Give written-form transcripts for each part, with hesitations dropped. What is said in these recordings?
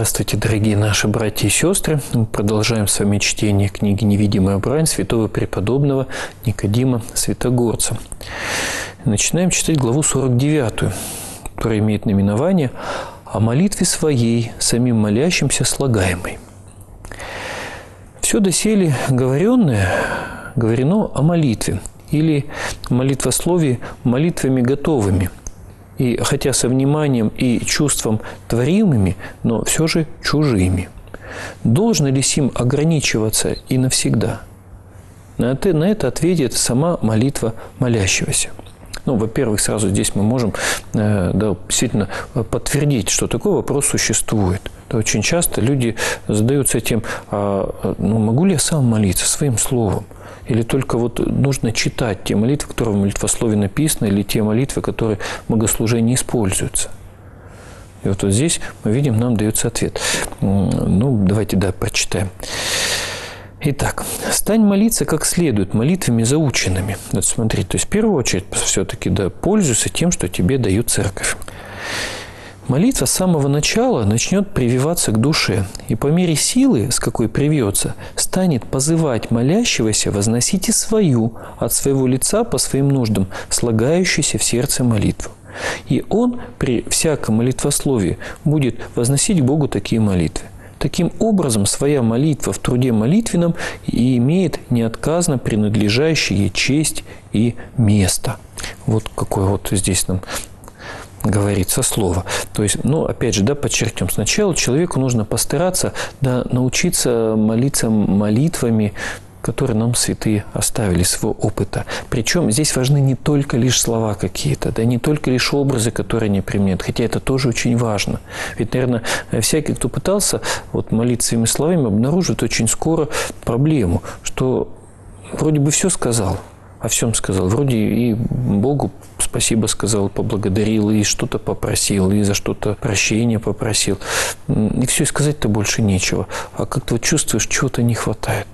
Здравствуйте, дорогие наши братья и сестры. Мы продолжаем с вами чтение книги «Невидимая брань» святого преподобного Никодима Святогорца. Начинаем читать главу 49, которая имеет наименование «О молитве своей, самим молящимся слагаемой». Все доселе говорено о молитве или молитвословии молитвами готовыми. И хотя со вниманием и чувством творимыми, но все же чужими. Должно ли сим ограничиваться и навсегда? На это ответит сама молитва молящегося. Во-первых, сразу здесь мы можем действительно подтвердить, что такой вопрос существует. Очень часто люди задаются тем, могу ли я сам молиться своим словом? Или только нужно читать те молитвы, которые в молитвословии написаны, или те молитвы, которые в богослужении используются. И вот здесь мы видим, нам дается ответ. Давайте прочитаем. Итак, стань молиться как следует, молитвами заученными. Смотри, то есть в первую очередь все-таки пользуйся тем, что тебе дает церковь. Молитва с самого начала начнет прививаться к душе, и по мере силы, с какой привьется, станет позывать молящегося возносить и свою, от своего лица по своим нуждам, слагающуюся в сердце молитву. И он при всяком молитвословии будет возносить к Богу такие молитвы. Таким образом, своя молитва в труде молитвенном и имеет неотказно принадлежащие ей честь и место. Вот какое здесь нам говорится слово. То есть, опять же, подчеркнем, сначала человеку нужно постараться научиться молиться молитвами, которые нам святые оставили, своего опыта. Причем здесь важны не только лишь слова какие-то, не только лишь образы, которые они применяют, хотя это тоже очень важно. Ведь, наверное, всякий, кто пытался молиться своими словами, обнаружит очень скоро проблему, что вроде бы все сказал, о всем сказал. Вроде и Богу спасибо сказал, поблагодарил, и что-то попросил, и за что-то прощения попросил. И все, и сказать-то больше нечего. А как-то чувствуешь, чего-то не хватает.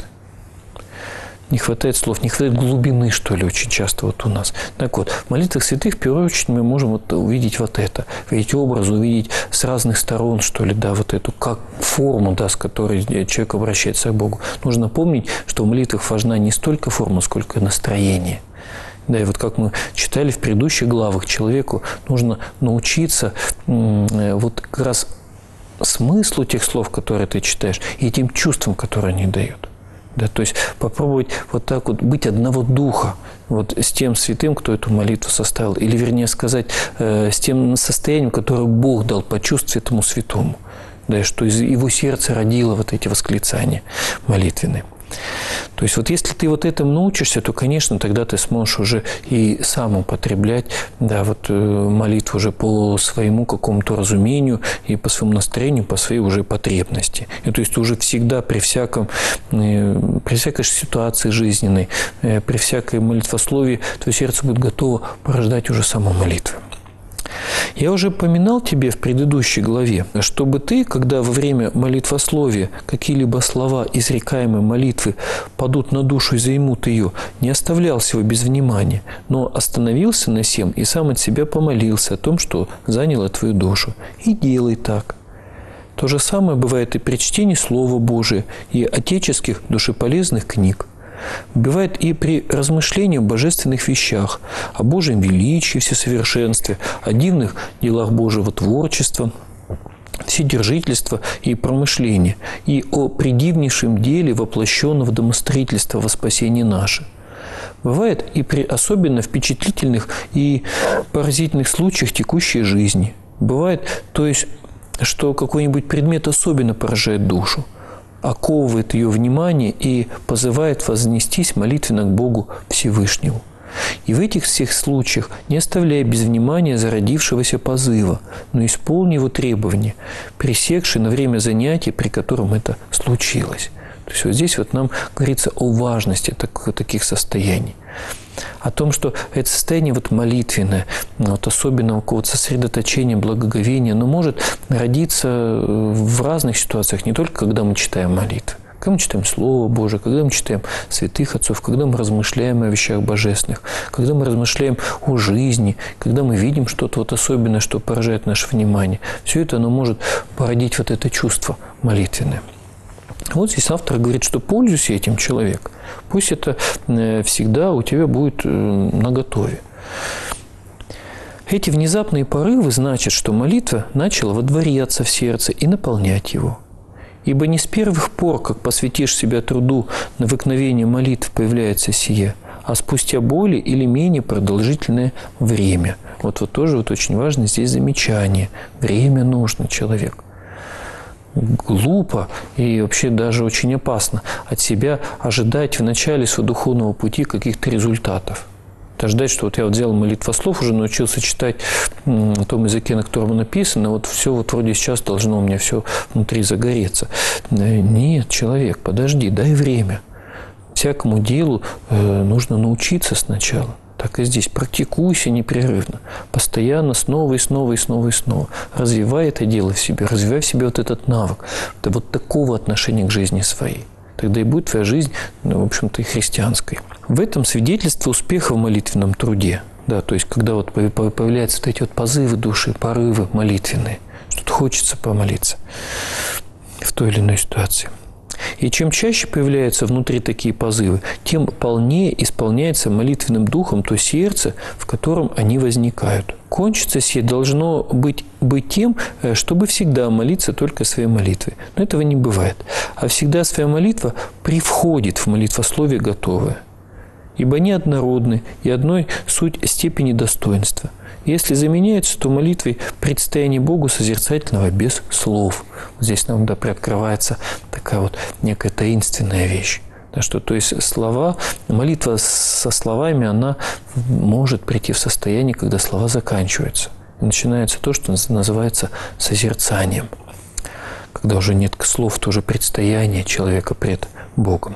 Не хватает слов, не хватает глубины, что ли, очень часто у нас. Так вот, в молитвах святых, в первую очередь, мы можем увидеть это, увидеть образы, увидеть с разных сторон, что ли, эту как форму, с которой человек обращается к Богу. Нужно помнить, что в молитвах важна не столько форма, сколько настроение. И как мы читали в предыдущих главах, человеку нужно научиться как раз смыслу тех слов, которые ты читаешь, и тем чувствам, которые они дают. То есть попробовать быть одного духа с тем святым, кто эту молитву составил, или, вернее сказать, с тем состоянием, которое Бог дал почувствовать этому святому, что из его сердца родило эти восклицания молитвенные. То есть если ты этому научишься, то, конечно, тогда ты сможешь уже и сам употреблять молитву уже по своему какому-то разумению и по своему настроению, по своей уже потребности. И то есть уже всегда при всякой ситуации жизненной, при всякой молитвословии, твое сердце будет готово порождать уже саму молитву. Я уже поминал тебе в предыдущей главе, чтобы ты, когда во время молитвословия какие-либо слова изрекаемой молитвы падут на душу и займут ее, не оставлял сего без внимания, но остановился на сем и сам от себя помолился о том, что заняло твою душу. И делай так. То же самое бывает и при чтении Слова Божия и отеческих душеполезных книг. Бывает и при размышлении о божественных вещах, о Божьем величии, всесовершенстве, о дивных делах Божьего творчества, вседержительства и промышления, и о предивнейшем деле воплощенного домостроительства во спасение наше. Бывает и при особенно впечатлительных и поразительных случаях текущей жизни. Бывает, то есть, что какой-нибудь предмет особенно поражает душу, оковывает ее внимание и позывает вознестись молитвенно к Богу Всевышнему. И в этих всех случаях не оставляй без внимания зародившегося позыва, но исполни его требования, пресекши на время занятия, при котором это случилось. То есть здесь нам говорится о важности таких состояний. О том, что это состояние молитвенное, особенного какого-то сосредоточения, благоговения, оно может родиться в разных ситуациях, не только когда мы читаем молитвы. Когда мы читаем Слово Божие, когда мы читаем святых отцов, когда мы размышляем о вещах божественных, когда мы размышляем о жизни, когда мы видим что-то вот особенное, что поражает наше внимание, все это оно может породить вот это чувство молитвенное. Вот здесь автор говорит, что пользуйся этим, человек. Пусть это всегда у тебя будет наготове. Эти внезапные порывы значат, что молитва начала водворяться в сердце и наполнять его. Ибо не с первых пор, как посвятишь себя труду, на выкновение молитв появляется сие, а спустя более или менее продолжительное время. Вот тоже очень важно здесь замечание. Время нужно человеку. Глупо и вообще даже очень опасно от себя ожидать в начале своего духовного пути каких-то результатов. Ждать, что я взял молитвослов, уже научился читать на том языке, на котором написано, вот все вроде сейчас должно у меня все внутри загореться. Нет, человек, подожди, дай время. Всякому делу нужно научиться сначала. Так и здесь. Практикуйся непрерывно. Постоянно, снова и снова и снова и снова. Развивай это дело в себе. Развивай в себе вот этот навык. Вот такого отношения к жизни своей. Тогда и будет твоя жизнь, в общем-то, и христианской. В этом свидетельство успеха в молитвенном труде. Да, то есть, когда вот появляются вот эти вот позывы души, порывы молитвенные, что-то хочется помолиться в той или иной ситуации. И чем чаще появляются внутри такие позывы, тем полнее исполняется молитвенным духом то сердце, в котором они возникают. Кончиться сие должно быть тем, чтобы всегда молиться только своей молитвой. Но этого не бывает. А всегда своя молитва привходит в молитвословие готовое. Ибо они однородны, и одной суть степени достоинства. Если заменяется, то молитвой предстояние Богу созерцательного без слов. Здесь нам приоткрывается такая вот некая таинственная вещь. Да, что, то есть слова, молитва со словами, она может прийти в состояние, когда слова заканчиваются. И начинается то, что называется созерцанием. Когда уже нет слов, то уже предстояние человека пред Богом.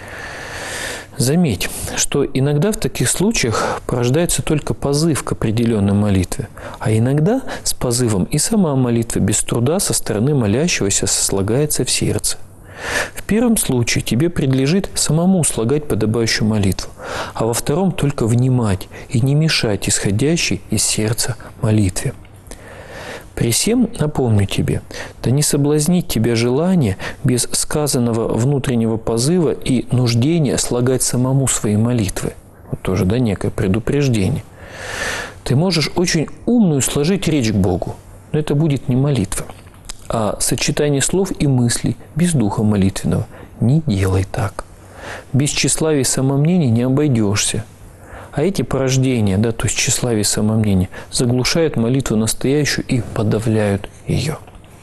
Заметь, что иногда в таких случаях порождается только позыв к определенной молитве, а иногда с позывом и сама молитва без труда со стороны молящегося сослагается в сердце. В первом случае тебе предлежит самому слагать подобающую молитву, а во втором только внимать и не мешать исходящей из сердца молитве. При сем напомню тебе, да не соблазнить тебя желание без сказанного внутреннего позыва и нуждения слагать самому свои молитвы. Вот тоже, некое предупреждение. Ты можешь очень умную сложить речь к Богу, но это будет не молитва, а сочетание слов и мыслей без духа молитвенного. Не делай так. Без тщеславия и самомнения не обойдешься. А эти порождения, то есть тщеславие и самомнение, заглушают молитву настоящую и подавляют ее.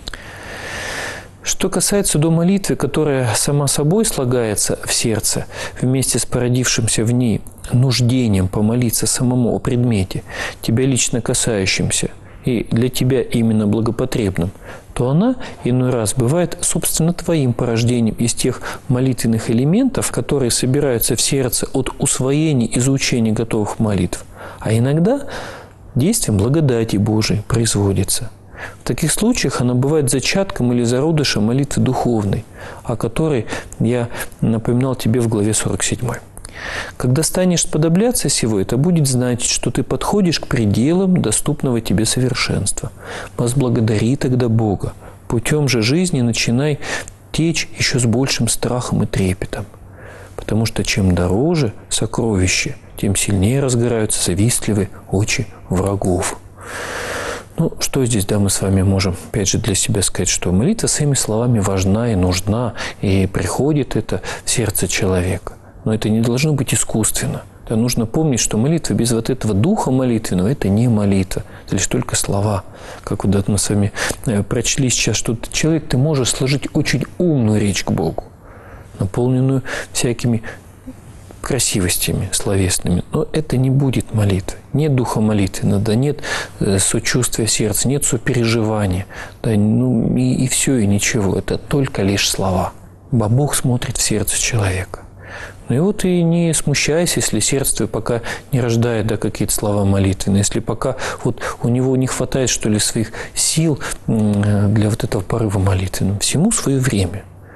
Что касается до молитвы, которая сама собой слагается в сердце, вместе с породившимся в ней нуждением помолиться самому о предмете, тебя лично касающимся, и для тебя именно благопотребным, то она иной раз бывает, собственно, твоим порождением из тех молитвенных элементов, которые собираются в сердце от усвоения и изучения готовых молитв, а иногда действием благодати Божией производится. В таких случаях она бывает зачатком или зародышем молитвы духовной, о которой я напоминал тебе в главе 47. Когда станешь сподобляться сего, это будет значить, что ты подходишь к пределам доступного тебе совершенства. Возблагодари тогда Бога. Путем же жизни начинай течь еще с большим страхом и трепетом. Потому что чем дороже сокровище, тем сильнее разгораются завистливые очи врагов. Что здесь, мы с вами можем, опять же, для себя сказать, что молитва своими словами важна и нужна, и приходит это в сердце человека. Но это не должно быть искусственно. Нужно помнить, что молитва без вот этого духа молитвенного – это не молитва, это лишь только слова. Как мы с вами прочли сейчас, что человек, ты можешь сложить очень умную речь к Богу, наполненную всякими красивостями словесными, но это не будет молитвы. Нет духа молитвенного, нет сочувствия сердца, нет сопереживания, и все, и ничего. Это только лишь слова. Бог смотрит в сердце человека. И не смущайся, если сердце твое пока не рождает какие-то слова молитвенные, если пока у него не хватает, что ли, своих сил для этого порыва молитвенного. Всему свое время.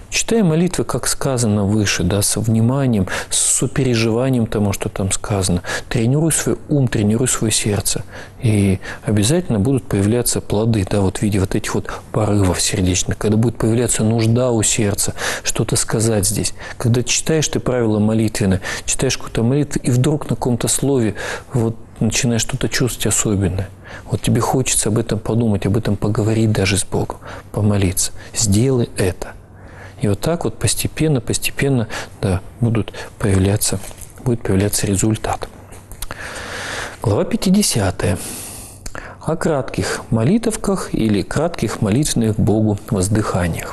Читая молитвы, как сказано выше, да, со вниманием, с сопереживанием тому, что там сказано. Тренируй свой ум, тренируй свое сердце. И обязательно будут появляться плоды, да, вот в виде вот этих вот порывов сердечных. Когда будет появляться нужда у сердца, что-то сказать здесь. Когда читаешь ты правила молитвенные, читаешь какую-то молитву, и вдруг на каком-то слове вот начинаешь что-то чувствовать особенное. Вот тебе хочется об этом подумать, об этом поговорить даже с Богом, помолиться. Сделай это. И вот так вот постепенно, да, будет появляться результат. Глава 50. О кратких молитвках или кратких молитвенных к Богу воздыханиях.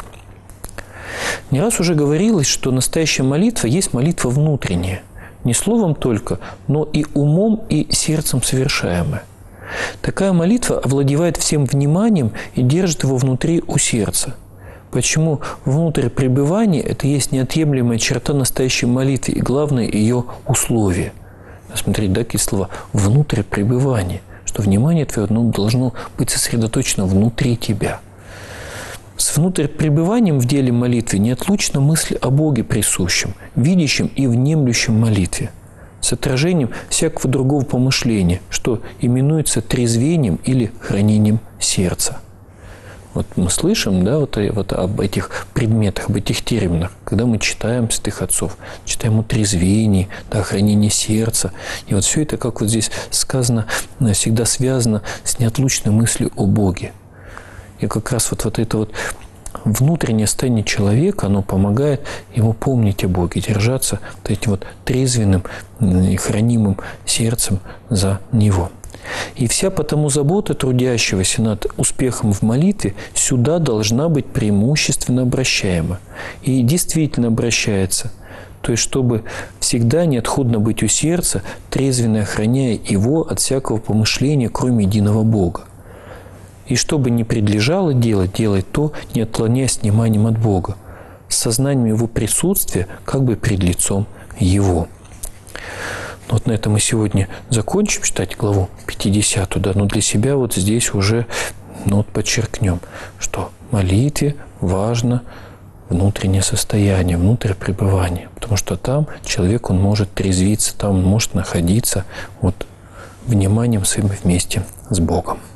Не раз уже говорилось, что настоящая молитва есть молитва внутренняя. Не словом только, но и умом, и сердцем совершаемая. Такая молитва овладевает всем вниманием и держит его внутри у сердца. Почему внутрь пребывания – это есть неотъемлемая черта настоящей молитвы и главное ее условие. Смотрите, да, какие слова «внутрь пребывания», что внимание твое должно быть сосредоточено внутри тебя. С внутрь пребыванием в деле молитвы неотлучна мысль о Боге присущем, видящем и внемлющем молитве, с отражением всякого другого помышления, что именуется трезвением или хранением сердца. Вот мы слышим, да, вот об этих предметах, об этих терминах, когда мы читаем святых отцов, читаем о трезвении, да, хранении сердца. И вот все это, как вот здесь сказано, всегда связано с неотлучной мыслью о Боге. И как раз вот это вот внутреннее состояние человека, оно помогает ему помнить о Боге, держаться вот этим вот трезвенным и хранимым сердцем за Него. И вся потому забота трудящегося над успехом в молитве сюда должна быть преимущественно обращаема. И действительно обращается. То есть, чтобы всегда неотходно быть у сердца, трезвенно охраняя его от всякого помышления, кроме единого Бога. И чтобы не предлежало делать то, не отклоняясь вниманием от Бога, с сознанием Его присутствия, как бы пред лицом Его. Вот на этом мы сегодня закончим читать главу 50, да, но для себя вот здесь уже подчеркнем, что в молитве важно внутреннее состояние, внутреннее пребывание, потому что там человек, он может трезвиться, там он может находиться вниманием своим вместе с Богом.